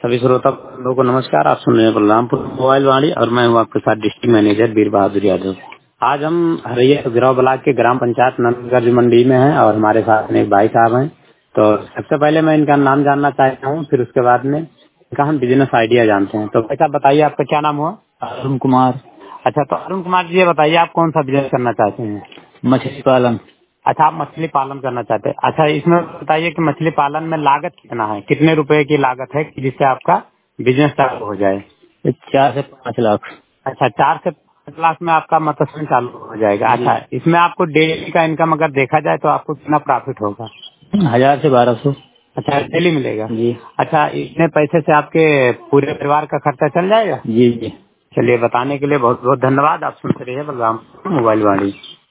सभी श्रोता बंधुओं को नमस्कार। आप सुन रहे हैं बलरामपुर मोबाइल वाणी और मैं हूं आपके साथ डिस्ट्रिक्ट मैनेजर वीर बहादुर यादव। आज हम हरैया गिराव ब्लॉक के ग्राम पंचायत नंदगंज मंडी में हैं और हमारे साथ में एक भाई साहब हैं। तो सबसे पहले मैं इनका नाम जानना चाहता हूं, फिर उसके बाद में इनका हम बिजनेस आइडिया जानते हैं। तो भाई साहब बताइए, आपका क्या नाम हुआ? अरुण कुमार। अच्छा, तो अरुण कुमार जी, ये बताइए आप कौन सा बिजनेस करना चाहते हैं? मछली पालन। अच्छा, आप मछली पालन करना चाहते हैं। अच्छा, इसमें बताइए कि मछली पालन में लागत कितना है, कितने रुपए की लागत है कि जिससे आपका बिजनेस चालू हो जाए? 4 से 5 लाख। अच्छा, 4 से 5 लाख में आपका मत्स्य चालू हो जाएगा। जी। अच्छा, इसमें आपको डेली का इनकम अगर देखा जाए तो आपको कितना प्रॉफिट होगा? 1000 से 1200। अच्छा, डेली मिलेगा। जी। अच्छा, इतने पैसे से आपके पूरे परिवार का खर्चा चल जाएगा? जी जी। चलिए, बताने के लिए बहुत बहुत धन्यवाद। आप सुनते रहिए बलराम मोबाइल वाणी।